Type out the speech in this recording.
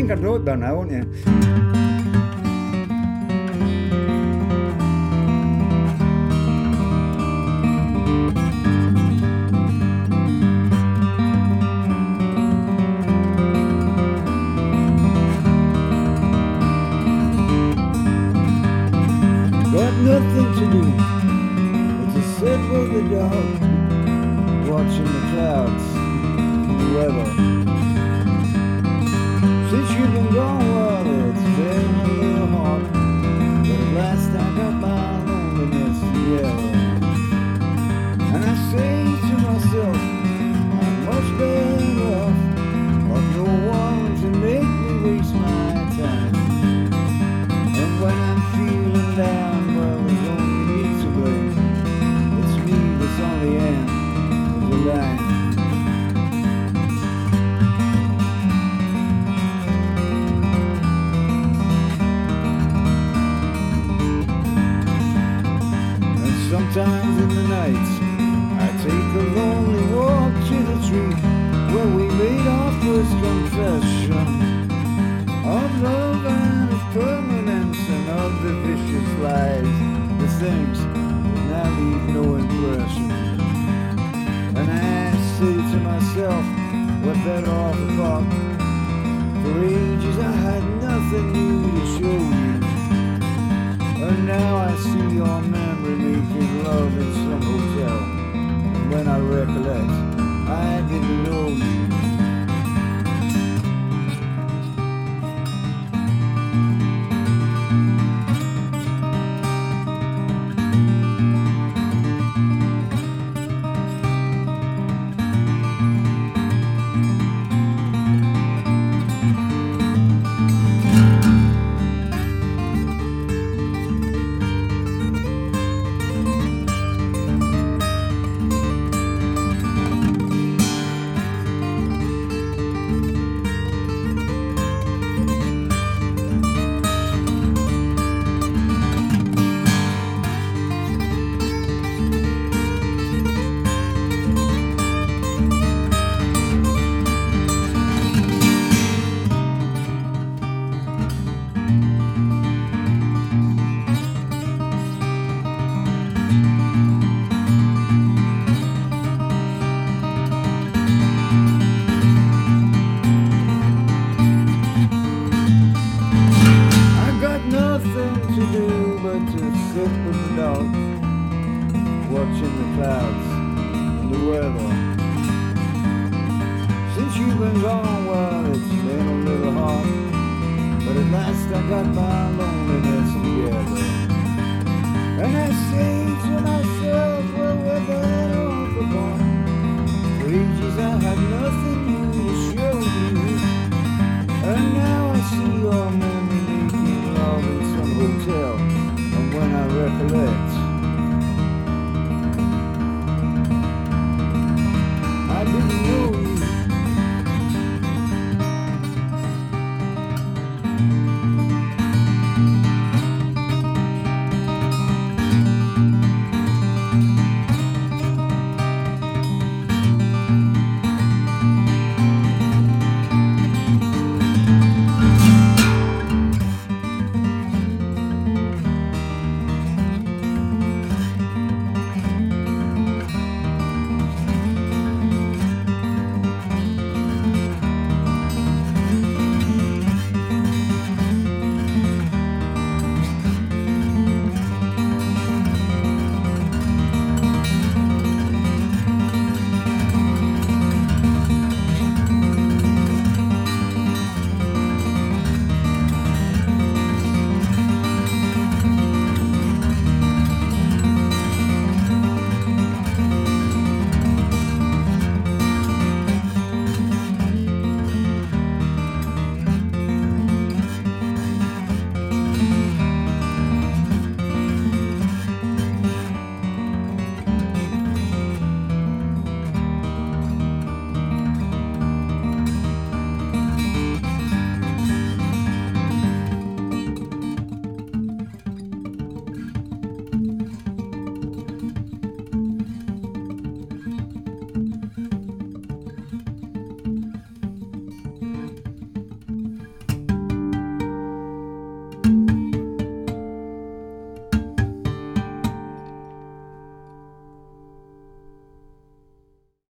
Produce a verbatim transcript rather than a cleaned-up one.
think I know it by now, won't you? Got nothing to do but to sit with the dog, watching the clouds and the weather. Since you've been gone, well, it's been a little hard, but at last I got my loneliness together. And I say to myself, I'm much better off, but no one to make me waste my time. And when I'm feeling down, well, there's only me to blame. It's me that's on the end of the line. And sometimes in the night, I take a lonely walk to the tree where we made our first confession of love and of permanence and of the vicious lies, the things that now leave no impression. And I say to myself, we're better off apart. For ages I had nothing new to show you, and now I see your memory making love in some hotel. And when I recollect, I didn't know you. Watching the clouds and the weather. Since you've been gone, well, it's been a little hard, but at last I got my loneliness together. And I say to myself, well, we're better off apart. For ages I had nothing